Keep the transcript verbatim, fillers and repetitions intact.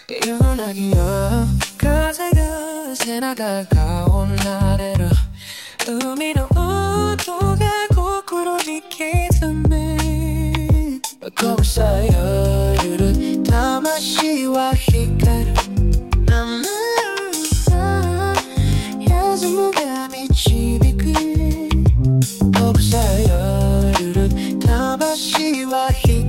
夜なぎよ風が背中顔なれる海の音が心に刻めこさよゆる魂は光るリズムが導くこさよゆる魂は光る